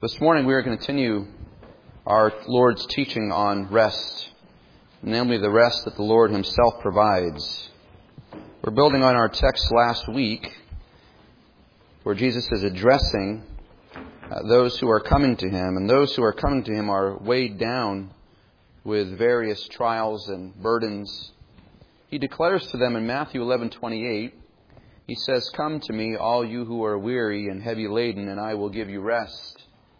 This morning we are going to continue our Lord's teaching on rest, namely the rest that the Lord Himself provides. We're building on our text last week where Jesus is addressing those who are coming to Him, and those who are coming to Him are weighed down with various trials and burdens. He declares to them in Matthew 11:28, He says, "Come to me, all you who are weary and heavy laden, and I will give you rest."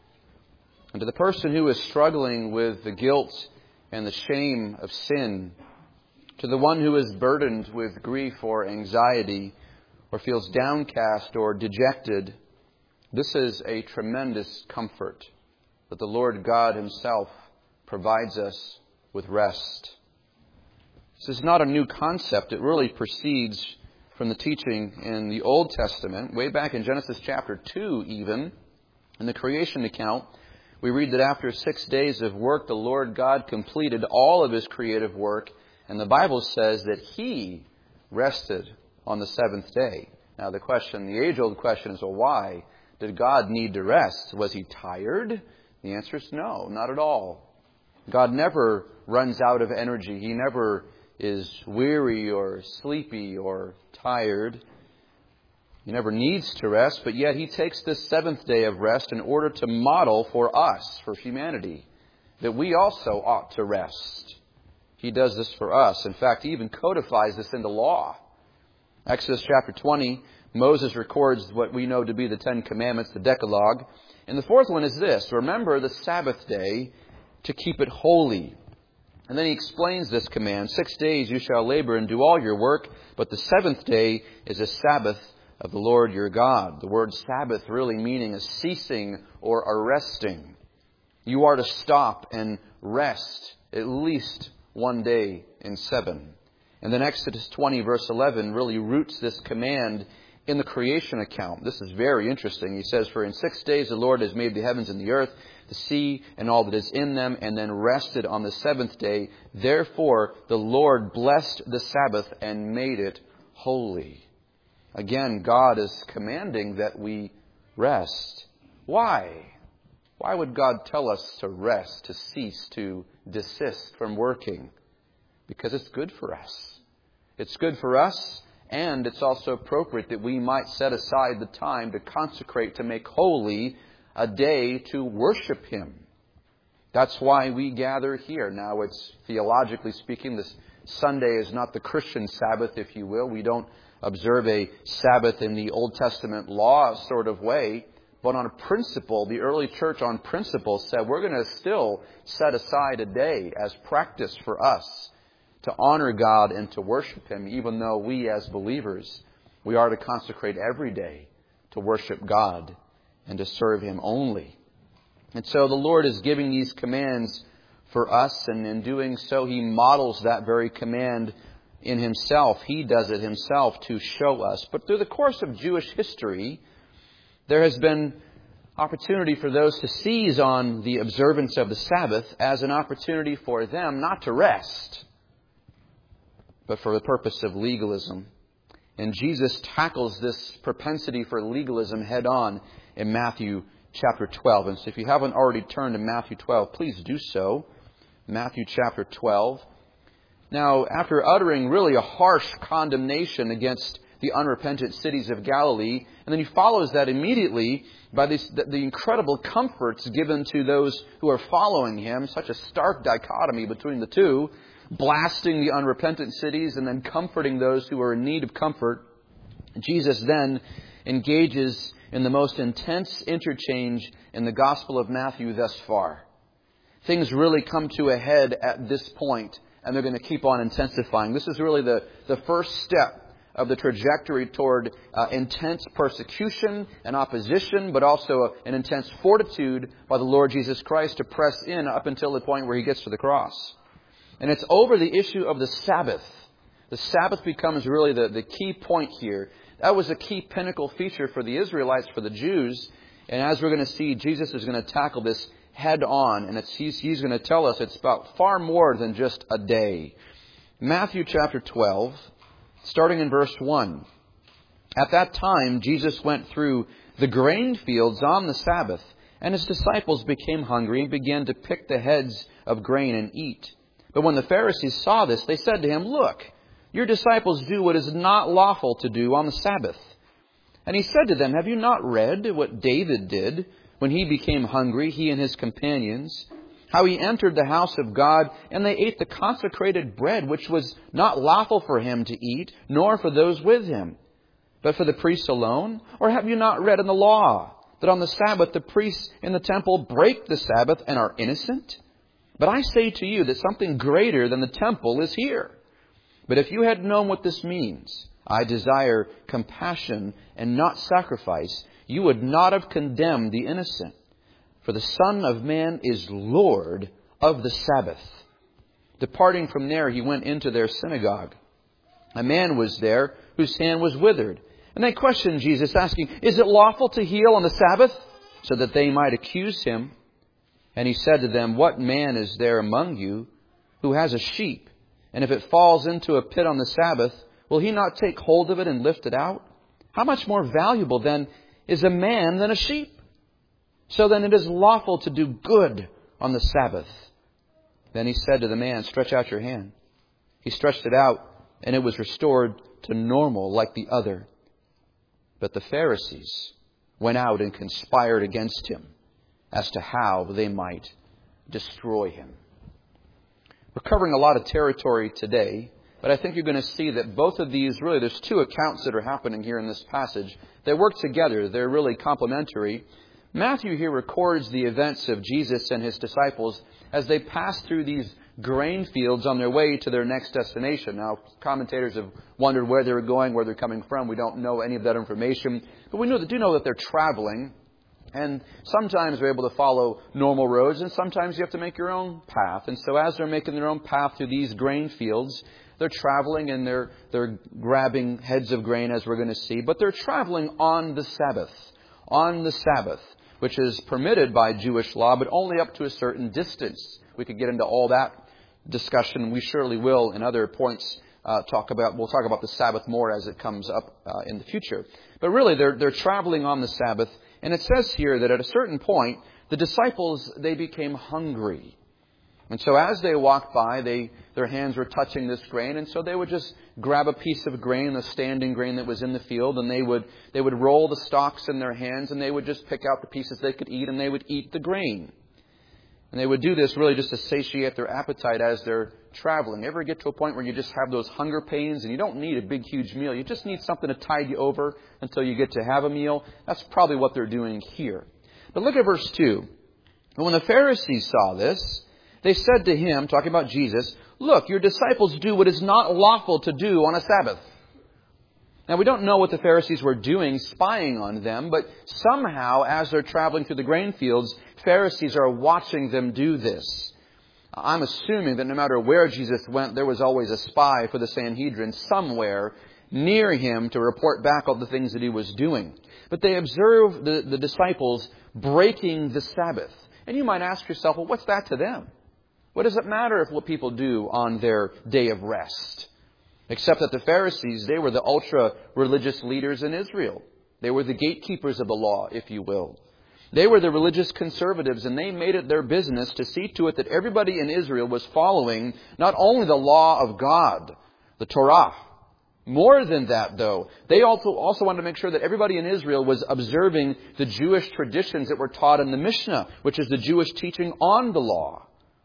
And to the person who is struggling with the guilt and the shame of sin, to the one who is burdened with grief or anxiety, or feels downcast or dejected, this is a tremendous comfort that the Lord God Himself provides us with rest. This is not a new concept. It really proceeds from the teaching in the Old Testament, way back in Genesis chapter 2 even, in the creation account. We read that after 6 days of work, the Lord God completed all of His creative work, and the Bible says that He rested on the seventh day. Now the age-old question is, well, why did God need to rest? Was He tired? The answer is no, not at all. God never runs out of energy. He never is weary or sleepy or tired. He never needs to rest, but yet He takes this seventh day of rest in order to model for us, for humanity, that we also ought to rest. He does this for us. In fact, He even codifies this into law. Exodus chapter 20, Moses records what we know to be the Ten Commandments, the Decalogue. And the fourth one is this: remember the Sabbath day to keep it holy. And then He explains this command: 6 days you shall labor and do all your work, but the seventh day is a Sabbath of the Lord your God. The word Sabbath really meaning a ceasing or a resting. You are to stop and rest at least one day in 7. And then Exodus 20 verse 11 really roots this command in the creation account. This is very interesting. He says, "For in 6 days the Lord has made the heavens and the earth, the sea and all that is in them, and then rested on the seventh day. Therefore the Lord blessed the Sabbath and made it holy." Again, God is commanding that we rest. Why? Why would God tell us to rest, to cease, to desist from working? Because it's good for us. It's good for us, and it's also appropriate that we might set aside the time to consecrate, to make holy a day to worship Him. That's why we gather here. Now, it's theologically speaking, this Sunday is not the Christian Sabbath, if you will. We don't observe a Sabbath in the Old Testament law sort of way. But on a principle, the early church on principle said we're going to still set aside a day as practice for us to honor God and to worship Him, even though we as believers, we are to consecrate every day to worship God and to serve Him only. And so the Lord is giving these commands for us, and in doing so He models that very command in Himself. He does it Himself to show us. But through the course of Jewish history, there has been opportunity for those to seize on the observance of the Sabbath as an opportunity for them not to rest, but for the purpose of legalism. And Jesus tackles this propensity for legalism head on in Matthew chapter 12. And so if you haven't already turned to Matthew 12, please do so. Matthew chapter 12. Now, after uttering really a harsh condemnation against the unrepentant cities of Galilee, and then He follows that immediately by the incredible comforts given to those who are following Him, such a stark dichotomy between the two, blasting the unrepentant cities and then comforting those who are in need of comfort. Jesus then engages in the most intense interchange in the Gospel of Matthew thus far. Things really come to a head at this point, and they're going to keep on intensifying. This is really the first step of the trajectory toward intense persecution and opposition, but also an intense fortitude by the Lord Jesus Christ to press in up until the point where He gets to the cross. And it's over the issue of the Sabbath. The Sabbath becomes really the key point here. That was a key pinnacle feature for the Israelites, for the Jews. And as we're going to see, Jesus is going to tackle this head on. And He's going to tell us it's about far more than just a day. Matthew chapter 12, starting in verse 1. At that time, Jesus went through the grain fields on the Sabbath, And his disciples became hungry and began to pick the heads of grain and eat. But when the Pharisees saw this, they said to him, "Look, your disciples do what is not lawful to do on the Sabbath." And he said to them, "Have you not read what David did when he became hungry, he and his companions? How he entered the house of God, and they ate the consecrated bread, which was not lawful for him to eat, nor for those with him, but for the priests alone? Or have you not read in the law that on the Sabbath the priests in the temple break the Sabbath and are innocent? But I say to you that something greater than the temple is here. But if you had known what this means, I desire compassion and not sacrifice, you would not have condemned the innocent. For the Son of Man is Lord of the Sabbath." Departing from there, he went into their synagogue. A man was there whose hand was withered. And they questioned Jesus, asking, "Is it lawful to heal on the Sabbath?" So that they might accuse him. And he said to them, "What man is there among you who has a sheep, and if it falls into a pit on the Sabbath, will he not take hold of it and lift it out? How much more valuable then is a man than a sheep? So then it is lawful to do good on the Sabbath." Then he said to the man, "Stretch out your hand." He stretched it out, and it was restored to normal like the other. But the Pharisees went out and conspired against him as to how they might destroy him. We're covering a lot of territory today, but I think you're going to see that both of these, really, there's two accounts that are happening here in this passage. They work together. They're really complementary. Matthew here records the events of Jesus and his disciples as they pass through these grain fields on their way to their next destination. Now, commentators have wondered where they were going, where they're coming from. We don't know any of that information. But we do know that they're traveling. And sometimes they're able to follow normal roads, and sometimes you have to make your own path. And so as they're making their own path through these grain fields, they're traveling and they're grabbing heads of grain, as we're going to see. But they're traveling on the Sabbath. On the Sabbath, which is permitted by Jewish law, but only up to a certain distance. We could get into all that discussion. We surely will in other points. We'll talk about the Sabbath more as it comes up in the future. But really, they're traveling on the Sabbath. And it says here that at a certain point, the disciples, they became hungry. And so as they walked by, their hands were touching this grain. And so they would just grab a piece of grain, the standing grain that was in the field, and they would roll the stalks in their hands, and they would just pick out the pieces they could eat, and they would eat the grain. And they would do this really just to satiate their appetite as they're traveling. Ever get to a point where you just have those hunger pains and you don't need a big, huge meal? You just need something to tide you over until you get to have a meal. That's probably what they're doing here. But look at verse 2. And when the Pharisees saw this, they said to him, talking about Jesus, "Look, your disciples do what is not lawful to do on a Sabbath." Now, we don't know what the Pharisees were doing, spying on them, but somehow, as they're traveling through the grain fields, Pharisees are watching them do this. I'm assuming that no matter where Jesus went, there was always a spy for the Sanhedrin somewhere near him to report back all the things that he was doing. But they observe the disciples breaking the Sabbath. And you might ask yourself, well, what's that to them? What does it matter if what people do on their day of rest? Except that the Pharisees, they were the ultra-religious leaders in Israel. They were the gatekeepers of the law, if you will. They were the religious conservatives, and they made it their business to see to it that everybody in Israel was following not only the law of God, the Torah. More than that, though, they also wanted to make sure that everybody in Israel was observing the Jewish traditions that were taught in the Mishnah, which is the Jewish teaching on the law.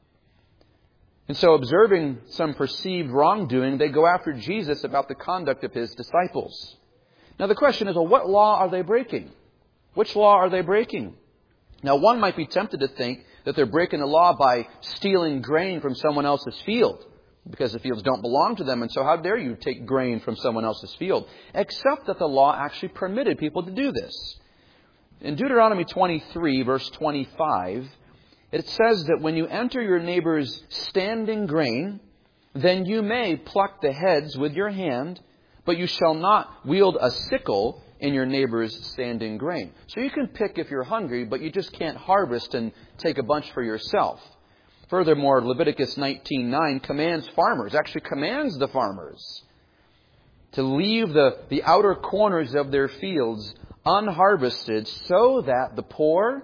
And so, observing some perceived wrongdoing, they go after Jesus about the conduct of his disciples. Now, the question is, well, what law are they breaking? Which law are they breaking? Now, one might be tempted to think that they're breaking the law by stealing grain from someone else's field, because the fields don't belong to them, and so how dare you take grain from someone else's field? Except that the law actually permitted people to do this. In Deuteronomy 23, verse 25, it says that when you enter your neighbor's standing grain, then you may pluck the heads with your hand, but you shall not wield a sickle in your neighbor's standing grain. So you can pick if you're hungry, but you just can't harvest and take a bunch for yourself. Furthermore, Leviticus 19:9 commands the farmers to leave the outer corners of their fields unharvested so that the poor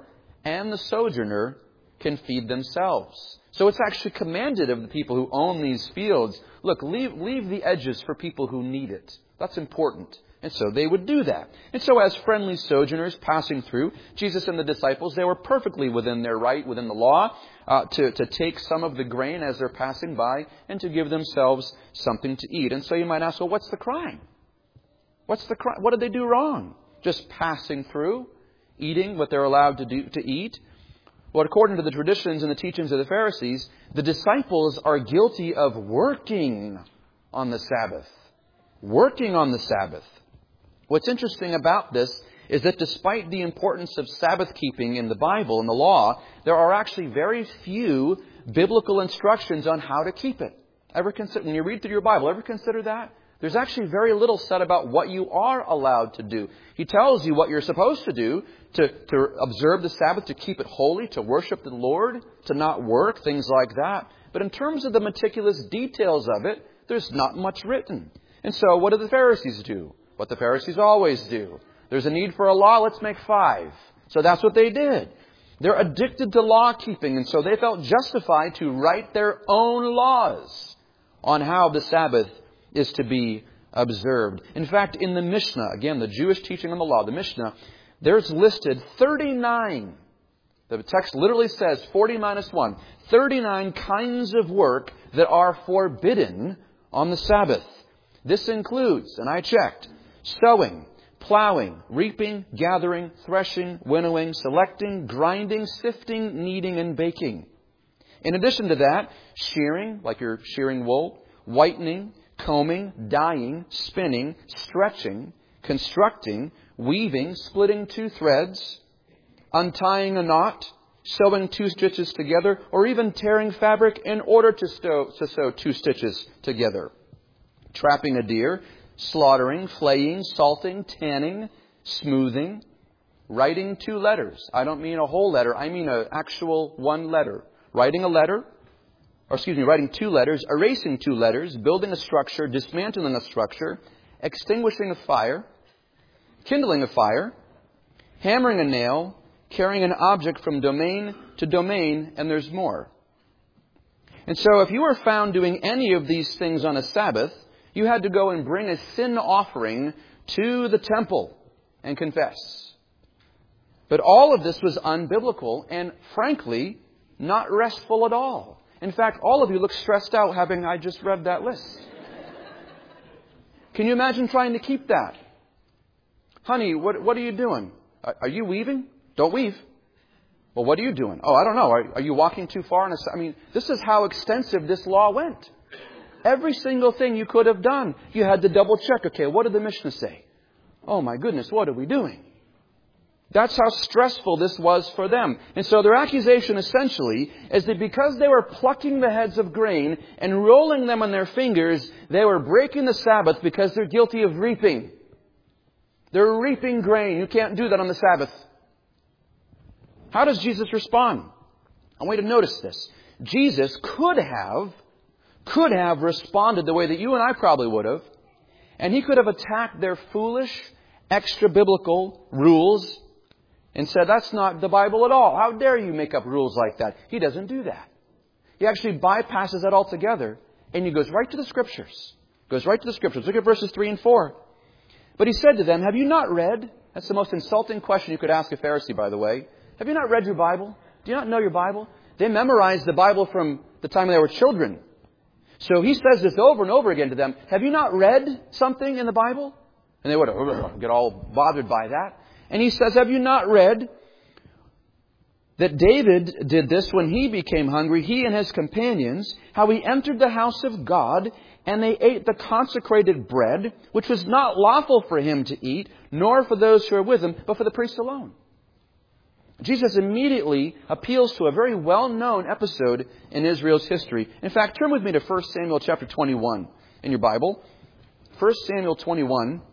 and the sojourner can feed themselves. So it's actually commanded of the people who own these fields, look, leave the edges for people who need it. That's important. And so they would do that. And so as friendly sojourners passing through, Jesus and the disciples, they were perfectly within their right, within the law, to take some of the grain as they're passing by and to give themselves something to eat. And so you might ask, well, what's the crime? What's the crime? What did they do wrong? Just passing through, eating what they're allowed to eat? Well, according to the traditions and the teachings of the Pharisees, the disciples are guilty of working on the Sabbath. Working on the Sabbath. What's interesting about this is that despite the importance of Sabbath keeping in the Bible and the law, there are actually very few biblical instructions on how to keep it. When you read through your Bible, ever consider that? There's actually very little said about what you are allowed to do. He tells you what you're supposed to do, to observe the Sabbath, to keep it holy, to worship the Lord, to not work, things like that. But in terms of the meticulous details of it, there's not much written. And so what do the Pharisees do? What the Pharisees always do. There's a need for a law, let's make 5. So that's what they did. They're addicted to law keeping, and so they felt justified to write their own laws on how the Sabbath is to be observed. In fact, in the Mishnah, again, the Jewish teaching on the law, the Mishnah, there's listed 39. The text literally says 40 minus 1. 39 kinds of work that are forbidden on the Sabbath. This includes, and I checked, sowing, plowing, reaping, gathering, threshing, winnowing, selecting, grinding, sifting, kneading, and baking. In addition to that, shearing, like you're shearing wool, whitening, combing, dyeing, spinning, stretching, constructing, weaving, splitting 2 threads, untying a knot, sewing 2 stitches together, or even tearing fabric in order to sew 2 stitches together. Trapping a deer, slaughtering, flaying, salting, tanning, smoothing, writing 2 letters. I don't mean a whole letter, I mean an actual 1 letter. Writing 2 letters, erasing 2 letters, building a structure, dismantling a structure, extinguishing a fire, kindling a fire, hammering a nail, carrying an object from domain to domain, and there's more. And so if you were found doing any of these things on a Sabbath, you had to go and bring a sin offering to the temple and confess. But all of this was unbiblical and, frankly, not restful at all. In fact, all of you look stressed out having I just read that list. Can you imagine trying to keep that? Honey, what are you doing? Are you weaving? Don't weave. Well, what are you doing? Oh, I don't know. Are you walking too far? This is how extensive this law went. Every single thing you could have done, you had to double check. Okay, what did the Mishnah say? Oh my goodness, what are we doing? That's how stressful this was for them. And so their accusation essentially is that because they were plucking the heads of grain and rolling them on their fingers, they were breaking the Sabbath because they're guilty of reaping. They're reaping grain. You can't do that on the Sabbath. How does Jesus respond? I want you to notice this. Jesus could have responded the way that you and I probably would have. And He could have attacked their foolish, extra-biblical rules and said, that's not the Bible at all. How dare you make up rules like that? He doesn't do that. He actually bypasses that altogether. And He goes right to the Scriptures. Look at verses 3 and 4. But He said to them, have you not read? That's the most insulting question you could ask a Pharisee, by the way. Have you not read your Bible? Do you not know your Bible? They memorized the Bible from the time they were children. So He says this over and over again to them. Have you not read something in the Bible? And they would get all bothered by that. And He says, have you not read that David did this when he became hungry, he and his companions, how he entered the house of God, and they ate the consecrated bread, which was not lawful for him to eat, nor for those who were with him, but for the priests alone. Jesus immediately appeals to a very well-known episode in Israel's history. In fact, turn with me to 1 Samuel chapter 21 in your Bible. 1 Samuel 21.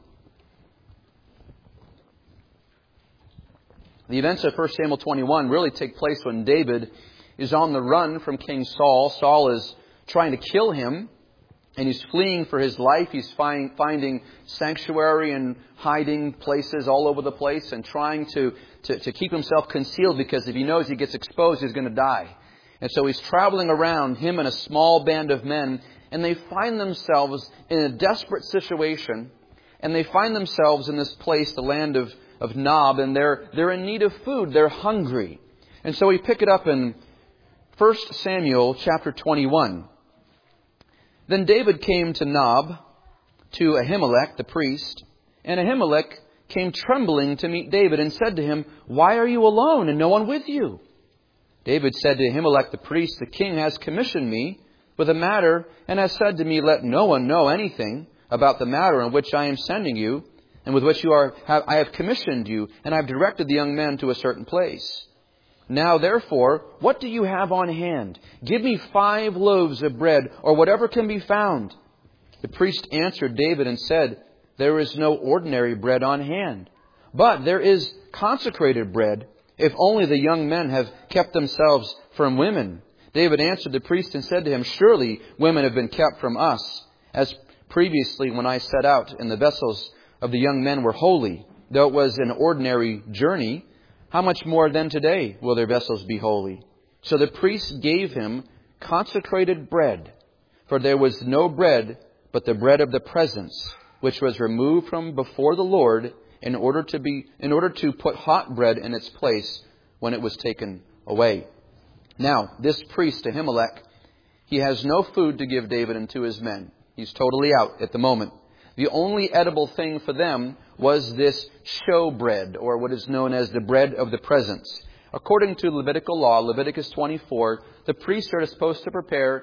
The events of 1 Samuel 21 really take place when David is on the run from King Saul. Saul is trying to kill him. And he's fleeing for his life. He's finding sanctuary and hiding places all over the place and trying to keep himself concealed, because if he knows he gets exposed, he's going to die. And so he's traveling around, him and a small band of men, and they find themselves in a desperate situation. And they find themselves in this place, the land of Nob, and they're in need of food. They're hungry. And so we pick it up in 1 Samuel chapter 21. Then David came to Nob, to Ahimelech the priest, and Ahimelech came trembling to meet David and said to him, "Why are you alone and no one with you?" David said to Ahimelech the priest, "The king has commissioned me with a matter and has said to me, 'Let no one know anything about the matter in which I am sending you and with which I have commissioned you, and I have directed the young men to a certain place. Now, therefore, what do you have on hand? Give me 5 loaves of bread, or whatever can be found." The priest answered David and said, "There is no ordinary bread on hand, but there is consecrated bread, if only the young men have kept themselves from women." David answered the priest and said to him, "Surely women have been kept from us, as previously when I set out, and the vessels of the young men were holy, though it was an ordinary journey. How much more then today will their vessels be holy?" So the priest gave him consecrated bread, for there was no bread but the bread of the presence, which was removed from before the Lord in order to put hot bread in its place when it was taken away. Now, this priest, Ahimelech, he has no food to give David and to his men. He's totally out at the moment. The only edible thing for them was this show bread, or what is known as the bread of the presence. According to Levitical law, Leviticus 24, the priests are supposed to prepare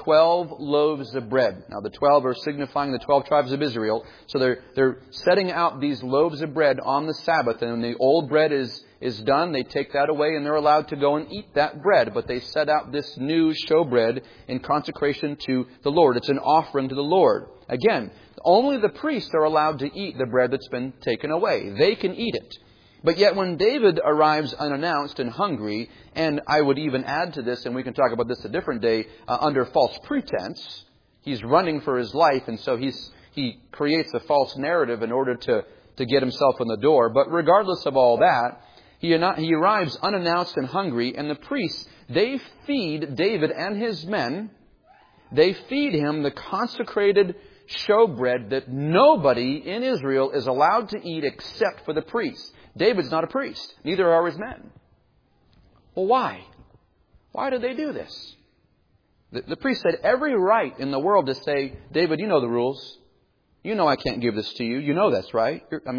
12 loaves of bread. Now, the 12 are signifying the 12 tribes of Israel. So they're setting out these loaves of bread on the Sabbath. And when the old bread is done, they take that away and they're allowed to go and eat that bread. But they set out this new show bread in consecration to the Lord. It's an offering to the Lord. Again, only the priests are allowed to eat the bread that's been taken away. They can eat it. But yet when David arrives unannounced and hungry, and I would even add to this, and we can talk about this a different day, under false pretense, he's running for his life, and so he creates a false narrative in order to get himself in the door. But regardless of all that, he arrives unannounced and hungry, and the priests, they feed David and his men. They feed him the consecrated showbread that nobody in Israel is allowed to eat except for the priests. David's not a priest. Neither are his men. Well, why? Why did they do this? The priest had every right in the world to say, "David, you know the rules. You know I can't give this to you. You know that's right." But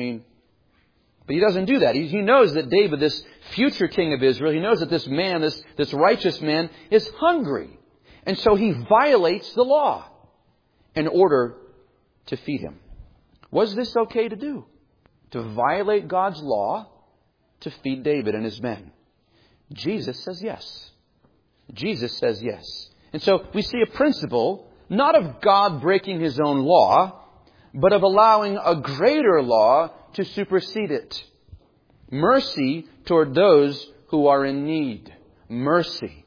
he doesn't do that. He knows that David, this future king of Israel, he knows that this man, this righteous man, is hungry. And so he violates the law in order to feed him. Was this okay to do? To violate God's law to feed David and his men? Jesus says yes. Jesus says yes. And so we see a principle, not of God breaking his own law, but of allowing a greater law to supersede it. Mercy toward those who are in need. Mercy.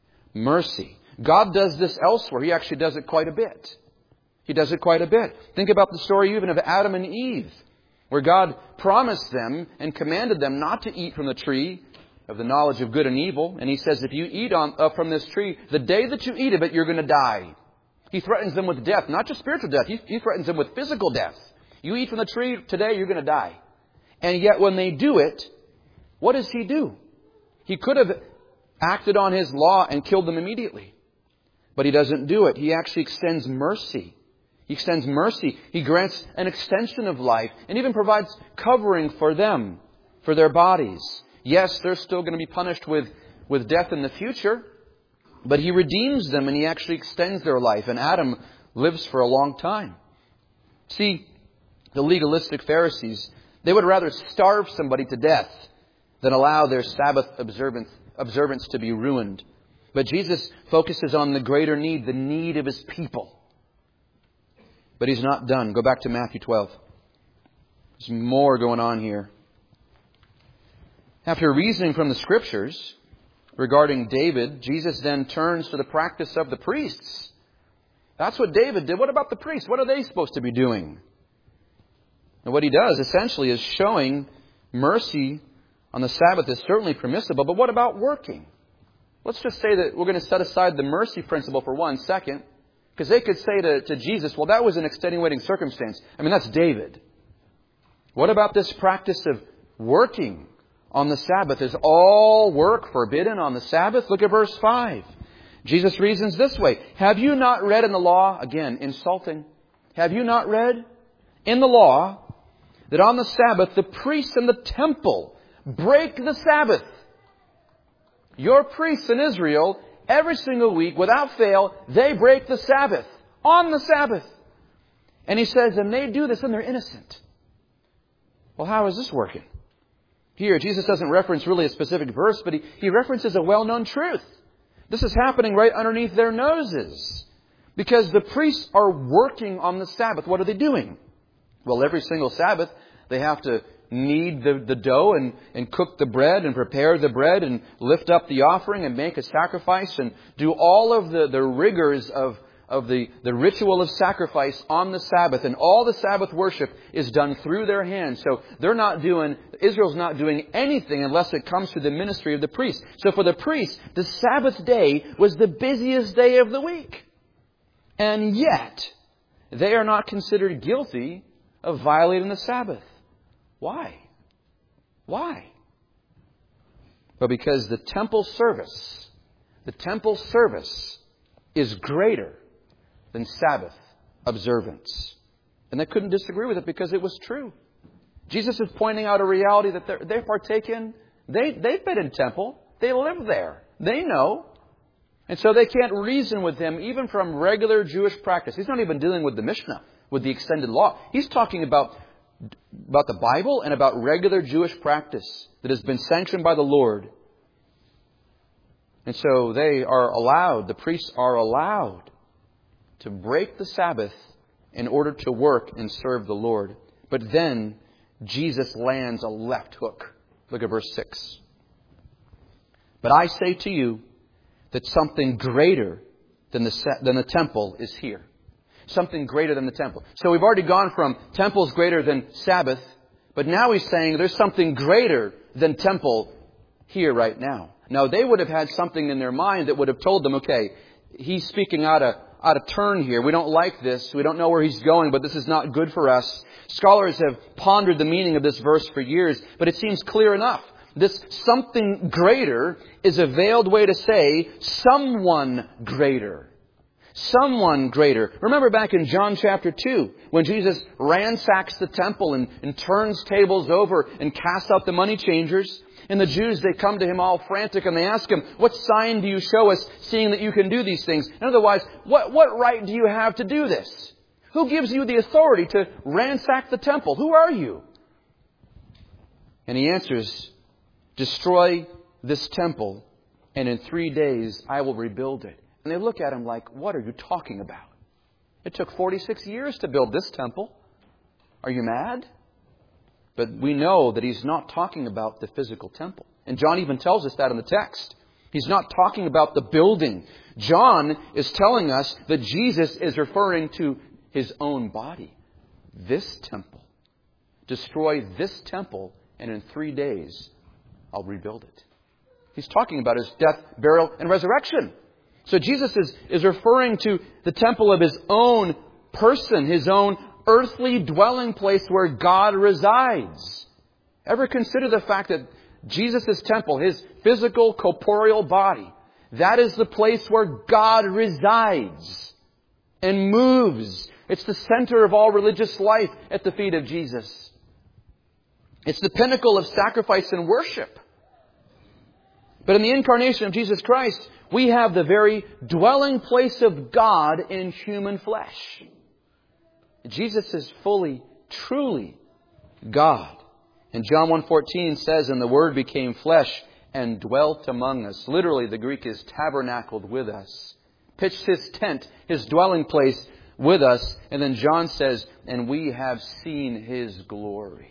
Mercy. God does this elsewhere. He actually does it quite a bit. He does it quite a bit. Think about the story even of Adam and Eve, where God promised them and commanded them not to eat from the tree of the knowledge of good and evil. And He says, if you eat from this tree, the day that you eat of it, you're going to die. He threatens them with death, not just spiritual death. He threatens them with physical death. You eat from the tree today, you're going to die. And yet when they do it, what does He do? He could have acted on His law and killed them immediately. But He doesn't do it. He actually extends mercy. He extends mercy. He grants an extension of life and even provides covering for them, for their bodies. Yes, they're still going to be punished with death in the future, but He redeems them and He actually extends their life. And Adam lives for a long time. See, the legalistic Pharisees, they would rather starve somebody to death than allow their Sabbath observance to be ruined. But Jesus focuses on the greater need, the need of His people. But He's not done. Go back to Matthew 12. There's more going on here. After reasoning from the Scriptures regarding David, Jesus then turns to the practice of the priests. That's what David did. What about the priests? What are they supposed to be doing? And what he does essentially is showing mercy on the Sabbath is certainly permissible, but what about working? Let's just say that we're going to set aside the mercy principle for 1 second, because they could say to Jesus, well, that was an extenuating circumstance. I mean, that's David. What about this practice of working on the Sabbath? Is all work forbidden on the Sabbath? Look at verse 5. Jesus reasons this way. Have you not read in the law, again, insulting, have you not read in the law that on the Sabbath the priests in the temple break the Sabbath? Your priests in Israel, every single week, without fail, they break the Sabbath. On the Sabbath. And he says, and they do this and they're innocent. Well, how is this working? Here, Jesus doesn't reference really a specific verse, but he references a well-known truth. This is happening right underneath their noses. Because the priests are working on the Sabbath. What are they doing? Well, every single Sabbath, they have to knead the dough and cook the bread and prepare the bread and lift up the offering and make a sacrifice and do all of the rigors of the ritual of sacrifice on the Sabbath. And all the Sabbath worship is done through their hands. So Israel's not doing anything unless it comes through the ministry of the priest. So for the priests, the Sabbath day was the busiest day of the week. And yet, they are not considered guilty of violating the Sabbath. Why? Why? Well, because the temple service is greater than Sabbath observance. And they couldn't disagree with it because it was true. Jesus is pointing out a reality that they partake in. They've been in temple. They live there. They know. And so they can't reason with him even from regular Jewish practice. He's not even dealing with the Mishnah, with the extended law. He's talking about the Bible and about regular Jewish practice that has been sanctioned by the Lord. And so the priests are allowed to break the Sabbath in order to work and serve the Lord. But then Jesus lands a left hook. Look at verse 6. But I say to you that something greater than the temple is here. Something greater than the temple. So we've already gone from temple's greater than Sabbath, but now he's saying there's something greater than temple here right now. Now they would have had something in their mind that would have told them, okay, he's speaking out of turn here. We don't like this. We don't know where he's going, but this is not good for us. Scholars have pondered the meaning of this verse for years, but it seems clear enough. This something greater is a veiled way to say someone greater. Someone greater. Remember back in John chapter 2, when Jesus ransacks the temple and turns tables over and casts out the money changers. And the Jews, they come to him all frantic and they ask him, what sign do you show us, seeing that you can do these things? And otherwise, what right do you have to do this? Who gives you the authority to ransack the temple? Who are you? And he answers, destroy this temple, and in 3 days I will rebuild it. And they look at him like, what are you talking about? It took 46 years to build this temple. Are you mad? But we know that he's not talking about the physical temple. And John even tells us that in the text. He's not talking about the building. John is telling us that Jesus is referring to his own body. This temple. Destroy this temple, and in 3 days I'll rebuild it. He's talking about his death, burial, and resurrection. So Jesus is referring to the temple of his own person, his own earthly dwelling place where God resides. Ever consider the fact that Jesus' temple, his physical, corporeal body, that is the place where God resides and moves. It's the center of all religious life at the feet of Jesus. It's the pinnacle of sacrifice and worship. But in the incarnation of Jesus Christ, we have the very dwelling place of God in human flesh. Jesus is fully, truly God. And John 1:14 says, and the Word became flesh and dwelt among us. Literally, the Greek is tabernacled with us. Pitched his tent, his dwelling place with us. And then John says, and we have seen his glory.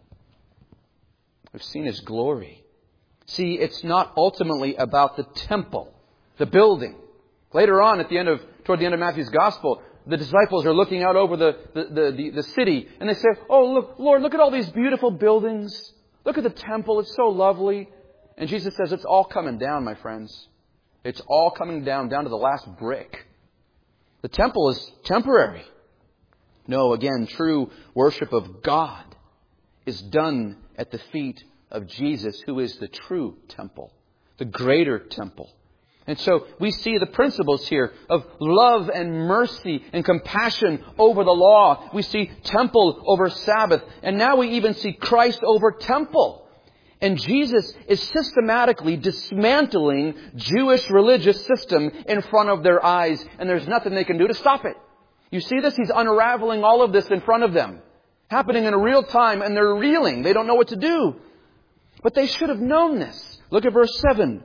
We've seen his glory. See, it's not ultimately about the temple, the building. Later on, at the end of toward the end of Matthew's Gospel, the disciples are looking out over the city, and they say, "Oh, look, Lord, look at all these beautiful buildings. Look at the temple. It's so lovely." And Jesus says, "It's all coming down, my friends. It's all coming down to the last brick. The temple is temporary." No, again, true worship of God is done at the feet of Jesus, who is the true temple, the greater temple. And so we see the principles here of love and mercy and compassion over the law. We see temple over Sabbath. And now we even see Christ over temple. And Jesus is systematically dismantling Jewish religious system in front of their eyes. And there's nothing they can do to stop it. You see this? He's unraveling all of this in front of them. Happening in real time, and they're reeling. They don't know what to do. But they should have known this. Look at verse 7.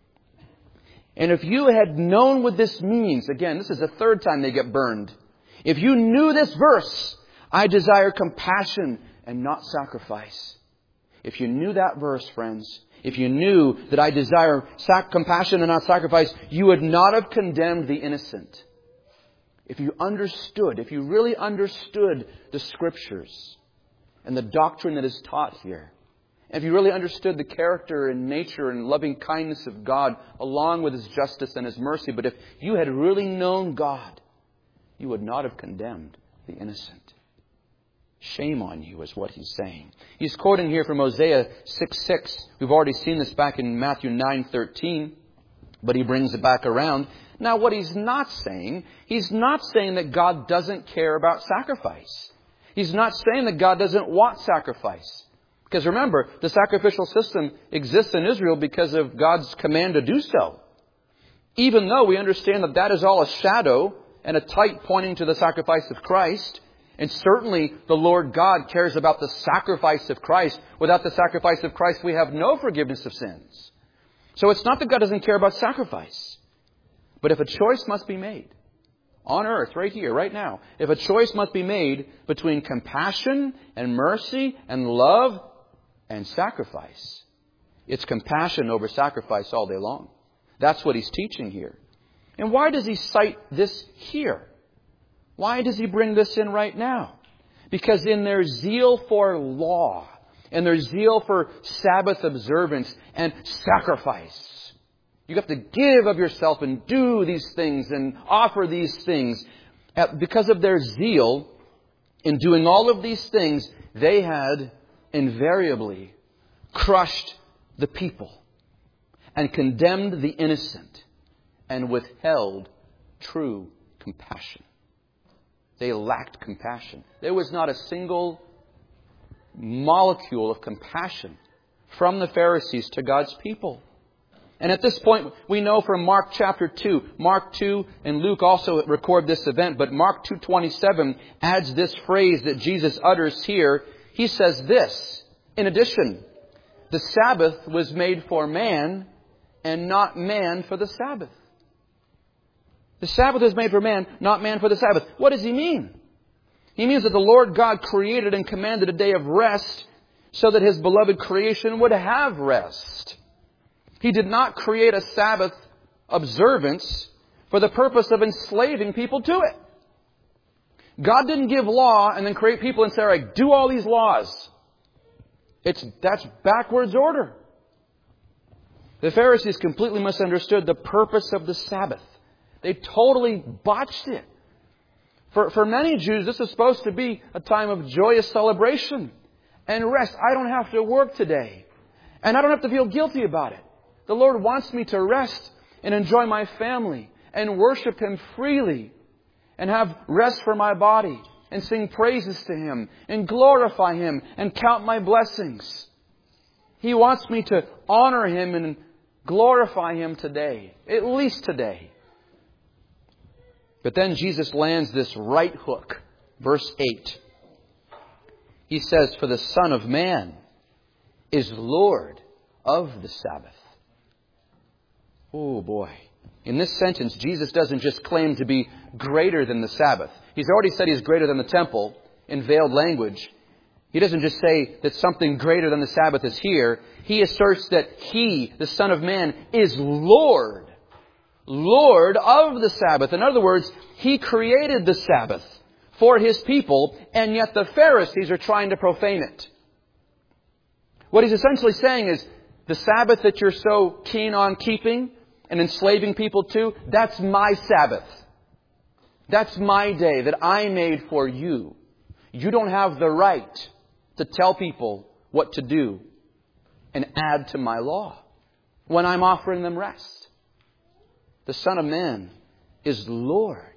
"And if you had known what this means," again, this is the third time they get burned. "If you knew this verse, 'I desire compassion and not sacrifice.'" If you knew that verse, friends, if you knew that I desire compassion and not sacrifice, you would not have condemned the innocent. If you really understood the Scriptures and the doctrine that is taught here, if you really understood the character and nature and loving kindness of God along with His justice and His mercy, but if you had really known God, you would not have condemned the innocent. Shame on you is what he's saying. He's quoting here from Hosea 6:6. We've already seen this back in Matthew 9:13, but he brings it back around. Now, what he's not saying that God doesn't care about sacrifice. He's not saying that God doesn't want sacrifice. Because remember, the sacrificial system exists in Israel because of God's command to do so. Even though we understand that that is all a shadow and a type pointing to the sacrifice of Christ, and certainly the Lord God cares about the sacrifice of Christ. Without the sacrifice of Christ, we have no forgiveness of sins. So it's not that God doesn't care about sacrifice. But if a choice must be made, on earth, right here, right now, if a choice must be made between compassion and mercy and love and sacrifice, it's compassion over sacrifice all day long. That's what he's teaching here. And why does he cite this here? Why does he bring this in right now? Because in their zeal for law, and their zeal for Sabbath observance and sacrifice, you have to give of yourself and do these things and offer these things. Because of their zeal in doing all of these things, they had invariably crushed the people and condemned the innocent and withheld true compassion. They lacked compassion. There was not a single molecule of compassion from the Pharisees to God's people. And at this point, we know from Mark chapter 2, Mark 2 and Luke also record this event, but Mark 2:27 adds this phrase that Jesus utters here. He says this, in addition, the Sabbath was made for man and not man for the Sabbath. The Sabbath is made for man, not man for the Sabbath. What does he mean? He means that the Lord God created and commanded a day of rest so that His beloved creation would have rest. He did not create a Sabbath observance for the purpose of enslaving people to it. God didn't give law and then create people and say, all right, do all these laws. That's backwards order. The Pharisees completely misunderstood the purpose of the Sabbath. They totally botched it. For many Jews, this is supposed to be a time of joyous celebration and rest. I don't have to work today. And I don't have to feel guilty about it. The Lord wants me to rest and enjoy my family and worship Him freely and have rest for my body and sing praises to Him and glorify Him and count my blessings. He wants me to honor Him and glorify Him today, at least today. But then Jesus lands this right hook. Verse 8. He says, for the Son of Man is Lord of the Sabbath. Oh boy. In this sentence, Jesus doesn't just claim to be greater than the Sabbath. He's already said He's greater than the temple in veiled language. He doesn't just say that something greater than the Sabbath is here. He asserts that He, the Son of Man, is Lord Lord of the Sabbath. In other words, He created the Sabbath for His people, and yet the Pharisees are trying to profane it. What He's essentially saying is, the Sabbath that you're so keen on keeping and enslaving people to, that's my Sabbath. That's my day that I made for you. You don't have the right to tell people what to do and add to my law when I'm offering them rest. The Son of Man is Lord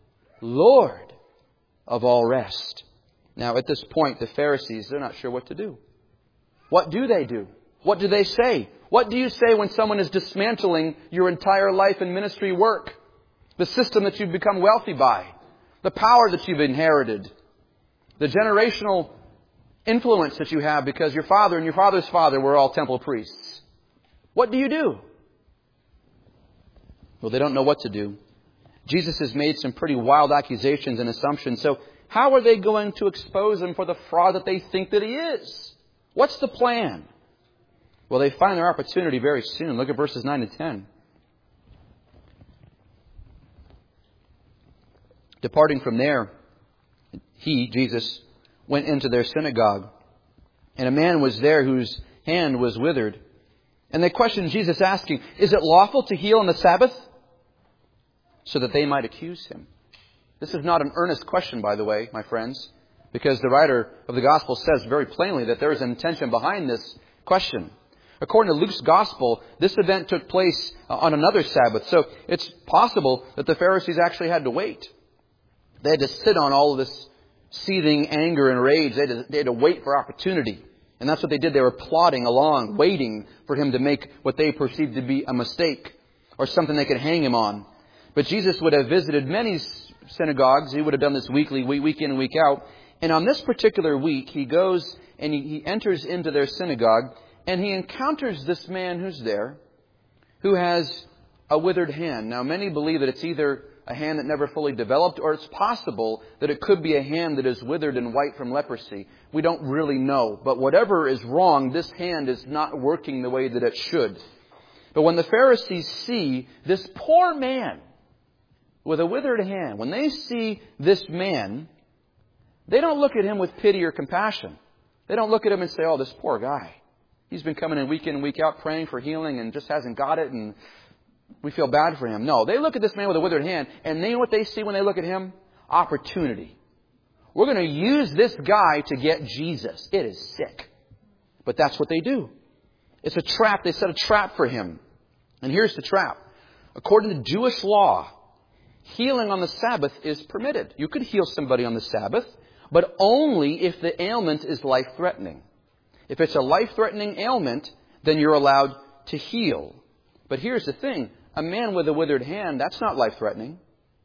of all rest. Now, at this point, the Pharisees, they're not sure what to do. What do they do? What do they say? What do you say when someone is dismantling your entire life and ministry work? The system that you've become wealthy by. The power that you've inherited. The generational influence that you have because your father and your father's father were all temple priests. What do you do? Well, they don't know what to do. Jesus has made some pretty wild accusations and assumptions. So how are they going to expose Him for the fraud that they think that He is? What's the plan? Well, they find their opportunity very soon. Look at verses 9 and 10. Departing from there, He, Jesus, went into their synagogue. And a man was there whose hand was withered. And they questioned Jesus, asking, "Is it lawful to heal on the Sabbath?" So that they might accuse Him. This is not an earnest question, by the way, my friends, because the writer of the Gospel says very plainly that there is an intention behind this question. According to Luke's Gospel, this event took place on another Sabbath. So it's possible that the Pharisees actually had to wait. They had to sit on all of this seething anger and rage. They had to wait for opportunity. And that's what they did. They were plodding along, waiting for Him to make what they perceived to be a mistake or something they could hang Him on. But Jesus would have visited many synagogues. He would have done this weekly, week in and week out. And on this particular week, He goes and he enters into their synagogue, and He encounters this man who's there, who has a withered hand. Now, many believe that it's either a hand that never fully developed, or it's possible that it could be a hand that is withered and white from leprosy. We don't really know. But whatever is wrong, this hand is not working the way that it should. But when the Pharisees see this poor man with a withered hand, when they see this man, they don't look at him with pity or compassion. They don't look at him and say, "Oh, this poor guy. He's been coming in and week out praying for healing and just hasn't got it, and we feel bad for him." No, they look at this man with a withered hand, and they know what they see when they look at him? Opportunity. We're going to use this guy to get Jesus. It is sick. But that's what they do. It's a trap. They set a trap for Him. And here's the trap. According to Jewish law, healing on the Sabbath is permitted. You could heal somebody on the Sabbath, but only if the ailment is life-threatening. If it's a life-threatening ailment, then you're allowed to heal. But here's the thing. A man with a withered hand, that's not life-threatening.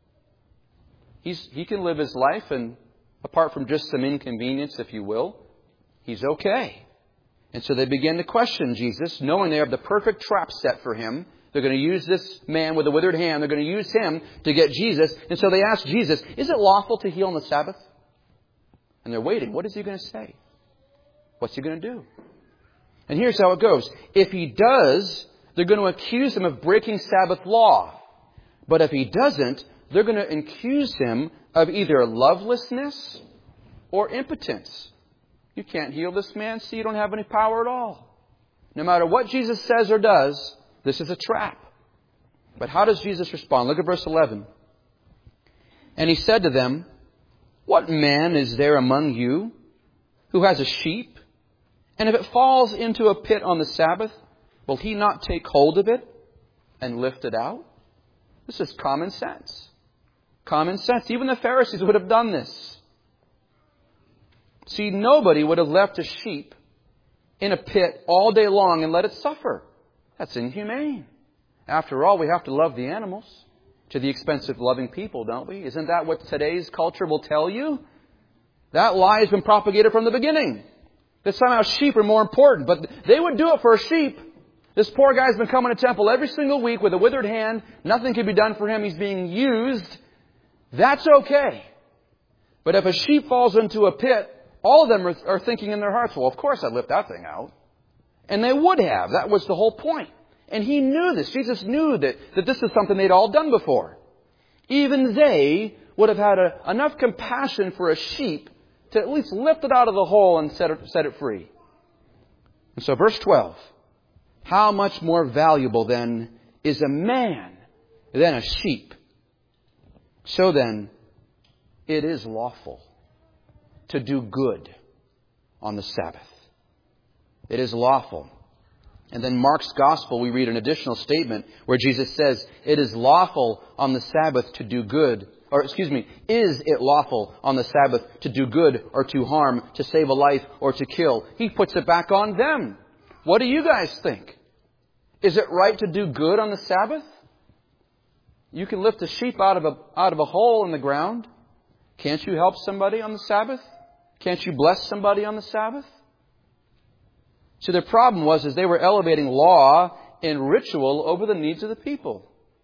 He can live his life, and apart from just some inconvenience, if you will, he's okay. And so they begin to question Jesus, knowing they have the perfect trap set for Him. They're going to use this man with a withered hand. They're going to use him to get Jesus. And so they ask Jesus, "Is it lawful to heal on the Sabbath?" And they're waiting. What is He going to say? What's He going to do? And here's how it goes. If He does, they're going to accuse Him of breaking Sabbath law. But if He doesn't, they're going to accuse Him of either lovelessness or impotence. You can't heal this man, so you don't have any power at all. No matter what Jesus says or does, this is a trap. But how does Jesus respond? Look at verse 11. And He said to them, "What man is there among you who has a sheep, and if it falls into a pit on the Sabbath, will he not take hold of it and lift it out?" This is common sense. Common sense. Even the Pharisees would have done this. See, nobody would have left a sheep in a pit all day long and let it suffer. That's inhumane. After all, we have to love the animals to the expense of loving people, don't we? Isn't that what today's culture will tell you? That lie has been propagated from the beginning. That somehow sheep are more important. But they would do it for a sheep. This poor guy's been coming to temple every single week with a withered hand. Nothing can be done for him. He's being used. That's okay. But if a sheep falls into a pit, all of them are thinking in their hearts, "Well, of course I'd lift that thing out." And they would have. That was the whole point. And He knew this. Jesus knew that this is something they'd all done before. Even they would have had enough compassion for a sheep to at least lift it out of the hole and set it free. And so verse 12. How much more valuable then is a man than a sheep? So then, it is lawful to do good on the Sabbath. It is lawful. And then Mark's Gospel, we read an additional statement where Jesus says, it is lawful on the Sabbath to do good. Is it lawful on the Sabbath to do good or to harm, to save a life or to kill? He puts it back on them. What do you guys think? Is it right to do good on the Sabbath? You can lift a sheep out of a hole in the ground. Can't you help somebody on the Sabbath? Can't you bless somebody on the Sabbath? See, their problem was they were elevating law and ritual over the needs of the people.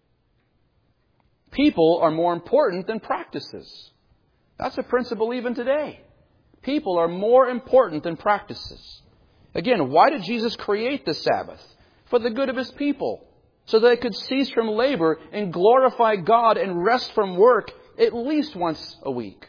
People are more important than practices. That's a principle even today. People are more important than practices. Again, why did Jesus create the Sabbath? For the good of His people. So they could cease from labor and glorify God and rest from work at least once a week.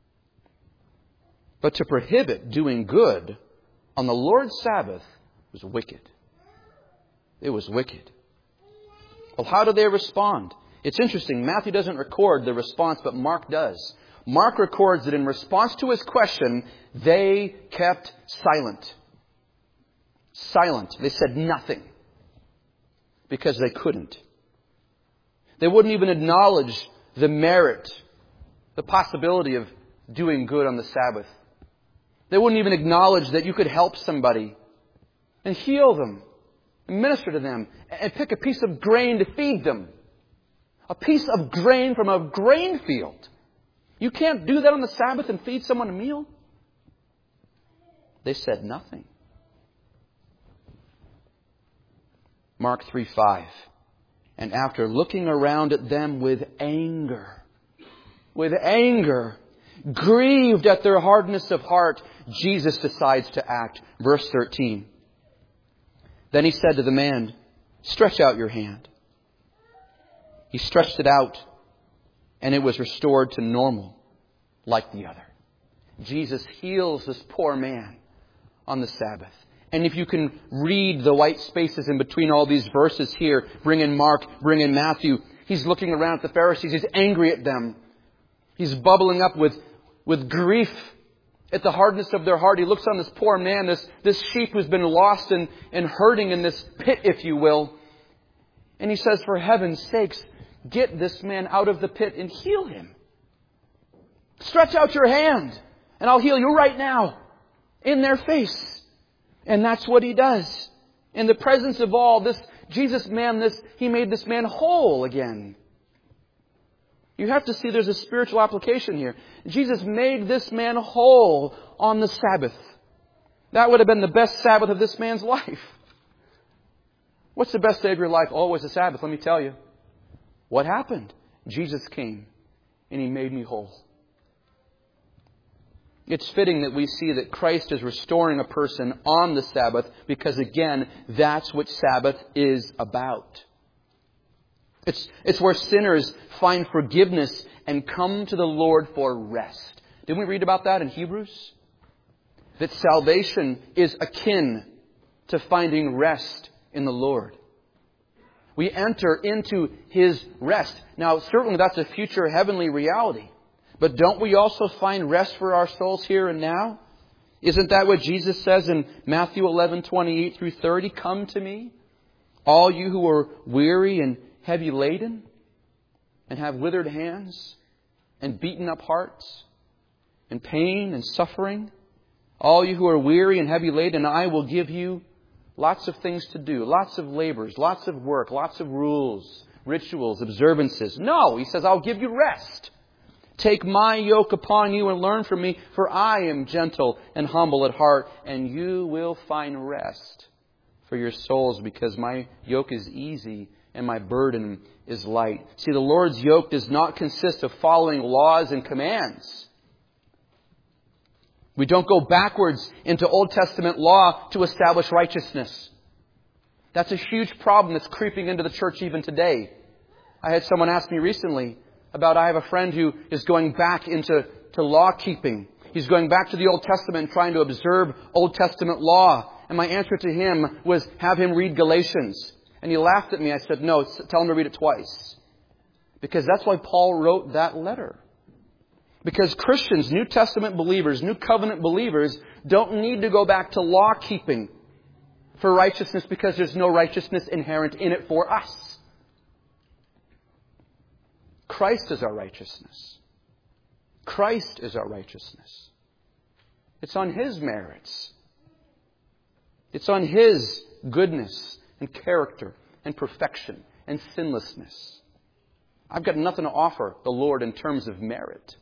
But to prohibit doing good on the Lord's Sabbath was wicked. It was wicked. Well, how did they respond? It's interesting. Matthew doesn't record the response, but Mark does. Mark records that in response to his question, they kept silent. Silent. They said nothing. Because they couldn't. They wouldn't even acknowledge the merit, the possibility of doing good on the Sabbath. They wouldn't even acknowledge that you could help somebody and heal them, and minister to them, and pick a piece of grain to feed them. A piece of grain from a grain field. You can't do that on the Sabbath and feed someone a meal? They said nothing. Mark 3:5. And after looking around at them with anger, grieved at their hardness of heart, Jesus decides to act. Verse 13. Then He said to the man, stretch out your hand. He stretched it out, and it was restored to normal, like the other. Jesus heals this poor man on the Sabbath. And if you can read the white spaces in between all these verses here, bring in Mark, bring in Matthew, He's looking around at the Pharisees. He's angry at them. He's bubbling up with grief at the hardness of their heart. He looks on this poor man, this sheep who's been lost and hurting in this pit, if you will. And He says, for heaven's sakes, get this man out of the pit and heal him. Stretch out your hand and I'll heal you right now in their face. And that's what He does. In the presence of all, this Jesus man, He made this man whole again. You have to see there's a spiritual application here. Jesus made this man whole on the Sabbath. That would have been the best Sabbath of this man's life. What's the best day of your life? Oh, it was the Sabbath, let me tell you. What happened? Jesus came and He made me whole. It's fitting that we see that Christ is restoring a person on the Sabbath because, again, that's what Sabbath is about. It's where sinners find forgiveness and come to the Lord for rest. Didn't we read about that in Hebrews? That salvation is akin to finding rest in the Lord. We enter into His rest. Now, certainly that's a future heavenly reality. But don't we also find rest for our souls here and now? Isn't that what Jesus says in Matthew 11:28 through 30? Come to me, all you who are weary and heavy laden, and have withered hands, and beaten up hearts, and pain and suffering. All you who are weary and heavy laden, I will give you lots of things to do, lots of labors, lots of work, lots of rules, rituals, observances. No, He says, I'll give you rest. Take my yoke upon you and learn from me, for I am gentle and humble at heart, and you will find rest for your souls, because my yoke is easy and my burden is light. See, the Lord's yoke does not consist of following laws and commands. We don't go backwards into Old Testament law to establish righteousness. That's a huge problem that's creeping into the church even today. I had someone ask me recently about, I have a friend who is going back into law keeping. He's going back to the Old Testament and trying to observe Old Testament law. And my answer to him was, have him read Galatians. And he laughed at me. I said, no, tell him to read it twice. Because that's why Paul wrote that letter. Because Christians, New Testament believers, New Covenant believers, don't need to go back to law keeping for righteousness, because there's no righteousness inherent in it for us. Christ is our righteousness. Christ is our righteousness. It's on His merits. It's on His goodness and character and perfection and sinlessness. I've got nothing to offer the Lord in terms of merit.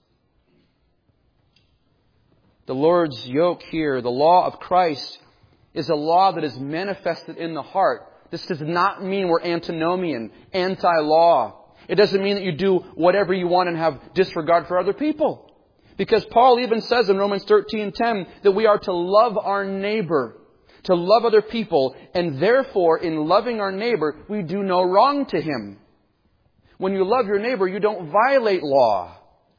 The Lord's yoke here, the law of Christ, is a law that is manifested in the heart. This does not mean we're antinomian, anti-law. It doesn't mean that you do whatever you want and have disregard for other people. Because Paul even says in Romans 13:10 that we are to love our neighbor, to love other people, and therefore in loving our neighbor, we do no wrong to him. When you love your neighbor, you don't violate law.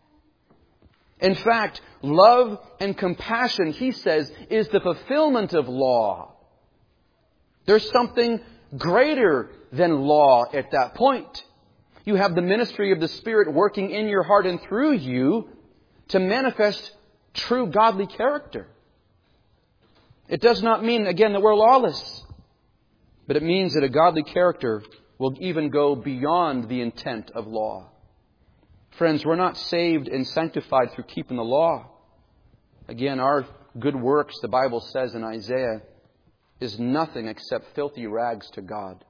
In fact, love and compassion, he says, is the fulfillment of law. There's something greater than law at that point. You have the ministry of the Spirit working in your heart and through you to manifest true godly character. It does not mean, again, that we're lawless. But it means that a godly character will even go beyond the intent of law. Friends, we're not saved and sanctified through keeping the law. Again, our good works, the Bible says in Isaiah, is nothing except filthy rags to God.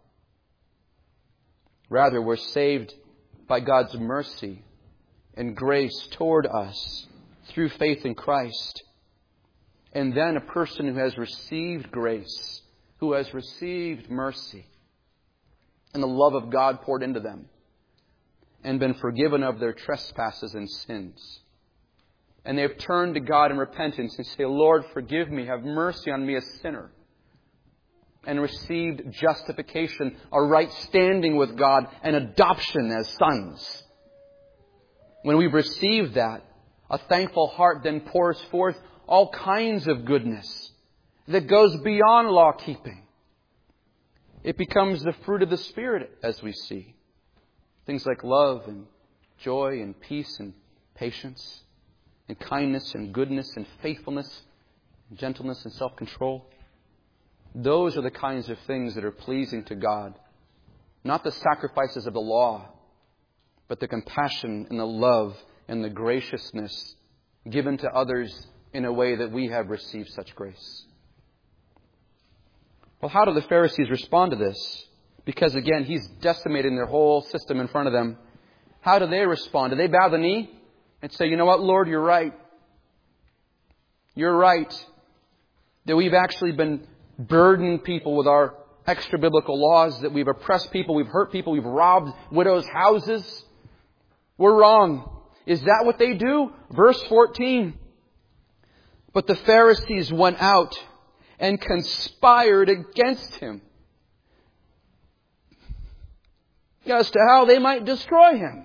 Rather, we're saved by God's mercy and grace toward us through faith in Christ. And then a person who has received grace, who has received mercy, and the love of God poured into them, and been forgiven of their trespasses and sins. And they've turned to God in repentance and say, Lord, forgive me, have mercy on me, a sinner. And received justification, a right standing with God, and adoption as sons. When we've received that, a thankful heart then pours forth all kinds of goodness that goes beyond law keeping. It becomes the fruit of the Spirit, as we see. Things like love and joy and peace and patience and kindness and goodness and faithfulness and gentleness and self-control. Those are the kinds of things that are pleasing to God. Not the sacrifices of the law, but the compassion and the love and the graciousness given to others in a way that we have received such grace. Well, how do the Pharisees respond to this? Because again, he's decimating their whole system in front of them. How do they respond? Do they bow the knee and say, you know what, Lord, you're right. You're right. That we've actually been burdened people with our extra biblical laws, that we've oppressed people, we've hurt people, we've robbed widows' houses. We're wrong. Is that what they do? Verse 14. But the Pharisees went out and conspired against him as to how they might destroy him.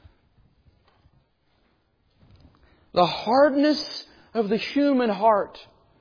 The hardness of the human heart.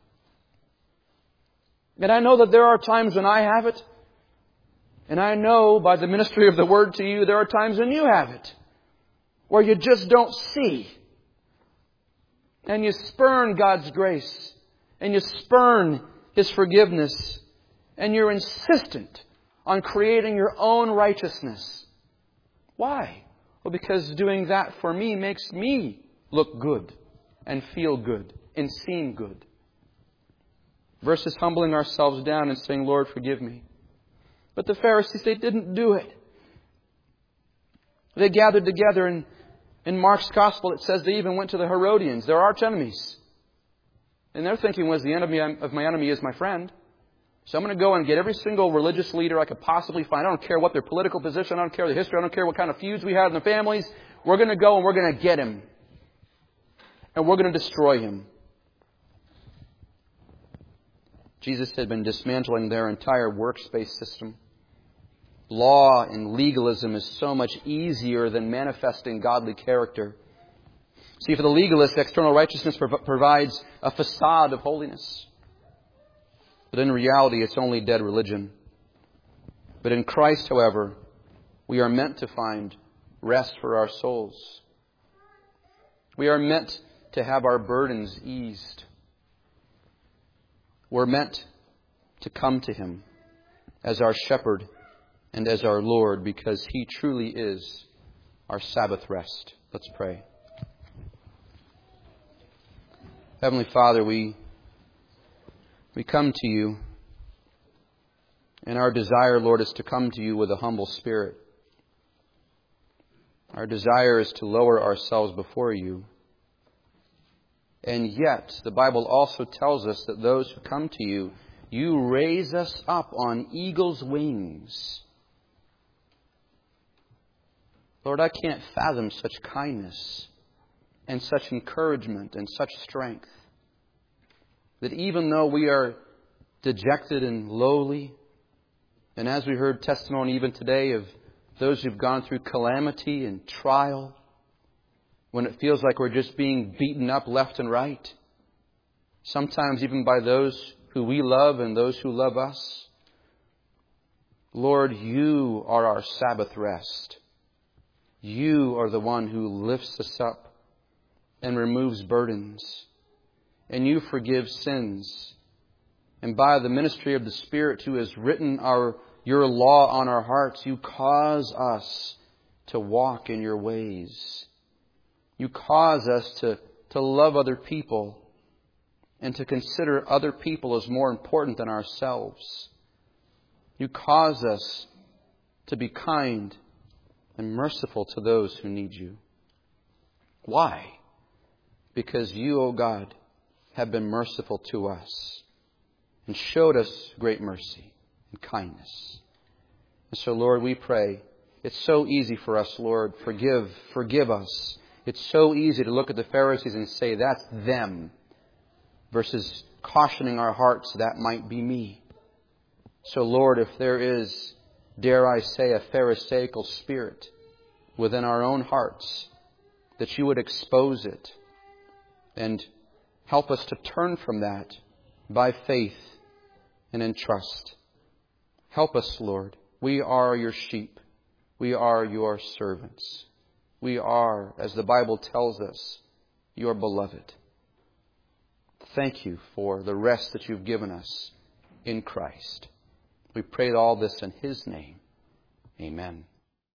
And I know that there are times when I have it. And I know by the ministry of the Word to you, there are times when you have it. Where you just don't see. And you spurn God's grace. And you spurn His forgiveness. And you're insistent on creating your own righteousness. Why? Well, because doing that for me makes me look good and feel good and seem good. Versus humbling ourselves down and saying, Lord, forgive me. But the Pharisees, they didn't do it. They gathered together, and in Mark's Gospel it says they even went to the Herodians, their arch enemies. And their thinking was, the enemy of my enemy is my friend. So I'm going to go and get every single religious leader I could possibly find. I don't care what their political position. I don't care their history. I don't care what kind of feuds we had in their families. We're going to go and we're going to get him. And we're going to destroy him. Jesus had been dismantling their entire workspace system. Law and legalism is so much easier than manifesting godly character. See, for the legalist, external righteousness provides a facade of holiness. But in reality, it's only dead religion. But in Christ, however, we are meant to find rest for our souls. We are meant to have our burdens eased. We're meant to come to Him as our shepherd and as our Lord, because He truly is our Sabbath rest. Let's pray. Heavenly Father, we come to You, and our desire, Lord, is to come to You with a humble spirit. Our desire is to lower ourselves before You. And yet, the Bible also tells us that those who come to You, You raise us up on eagle's wings. Lord, I can't fathom such kindness and such encouragement and such strength. That even though we are dejected and lowly, and as we heard testimony even today of those who've gone through calamity and trial, when it feels like we're just being beaten up left and right, sometimes even by those who we love and those who love us, Lord, You are our Sabbath rest. You are the one who lifts us up and removes burdens. And You forgive sins. And by the ministry of the Spirit who has written Your law on our hearts, You cause us to walk in Your ways. You cause us to love other people and to consider other people as more important than ourselves. You cause us to be kind and merciful to those who need You. Why? Because You, O God, have been merciful to us and showed us great mercy and kindness. And so, Lord, we pray, it's so easy for us, Lord, forgive us. It's so easy to look at the Pharisees and say, that's them, versus cautioning our hearts, that might be me. So, Lord, if there is, dare I say, a Pharisaical spirit within our own hearts, that You would expose it and help us to turn from that by faith and in trust. Help us, Lord. We are Your sheep. We are Your servants. We are, as the Bible tells us, Your beloved. Thank You for the rest that You've given us in Christ. We pray all this in His name. Amen.